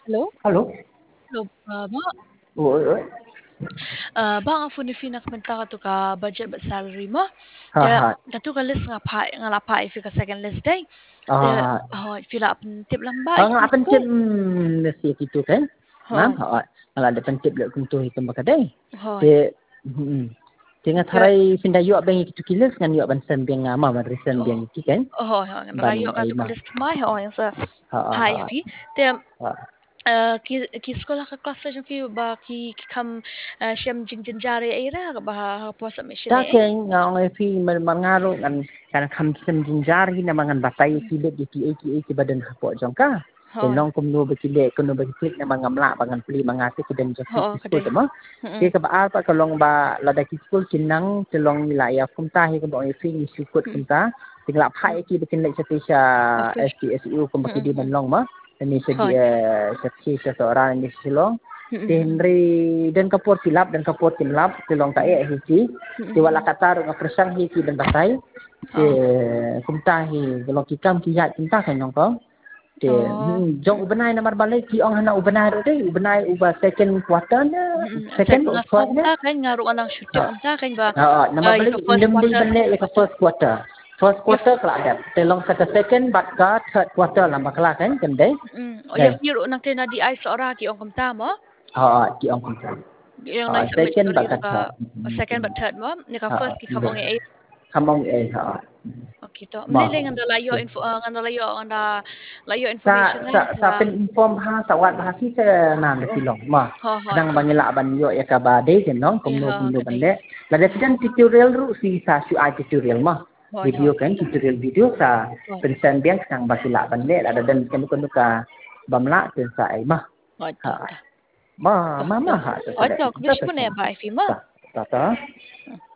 Hello? Hello? Hello, Mak. Oo. Bang ako ni Fina komenta ka to ka budget ba salary mo. Ha, Kaya ha. kato ka list nga lapa if ka second list day. Kaya Ah, fila tip lang ba nga school? pencet nasi gitu kan? Ma'am, Hoy. Kalau ada pencet lek kuntu hitam bakadai. Hoy. Te Tengah Kaya tharai pindah yuak bang itu kilas kan yuak bansan bang ngama madrasan bang iki kan? hoy narayo Ban ka ai to ka mah. list mai hoy sa Ha hai ha fi. Kaya ha. ki sekolah ka kelas sa fi ba ki kam syam jing jare ai ra ba po sa mission Ta ai. ken ngau ngai fi mangaro kan kham sem jinjar hi namangan batai kilet di ki badan hapok jongka. Hoy. Tenong kumno bekile kuno bekit na mangamla bangan pli mangati kedem joki Ho kiskul kadai. tama. Ke ka ba pa kalong ba lada kiskul kinang telong wilaya kumta hi ko ba fi ni sikut kumta. Tingla phai ki bekin lek setisha Office. STSU kumbaki di manlong ma. Ini segi Hoy. seseorang di silong. Henry dan kapur silap dan kapur timlap tilong tae hiki tiwala katar nga presang hiki dan batay te Oh. kumtahi kalau kikam kiyat kinta kan nong ko te Oh. jong ubenai namar balai ki ong hana ubenai ro dei ubenai uba second quarter na Check second or nga third na ta kan nga ruan ang shooting ha unta kan ba namar yung balai first indem dei quarter balai second like quarter. first Yung quarter kala ada telong satu second bat ka third quarter lama kala kan kendai o dai yung hero nang tina di ay sa ora ki ong kumta mo. ki ong kumta Yung nang submit second ori bat ka ka third second but third mo ni ka first ki kamong ay kamong okay to. ma Mlili nga layo info nga layo nga layo sa information sa sa pen inform ha sawat ha si sa nan silong ma ho ho kadang to. bangila ban yo ya ka ba de ken no Eh kumno ha kumno kadai. bande la de kan tutorial ru si sa su tutorial ma Ho ho video kan tutorial video sa ho pensan biang sang basila bande ada dan kan kan ka bamla ten sa ai ma ho to ha to. ma To to. ha Ho sa to. Bish mo na ba ifi mo. ta ta ta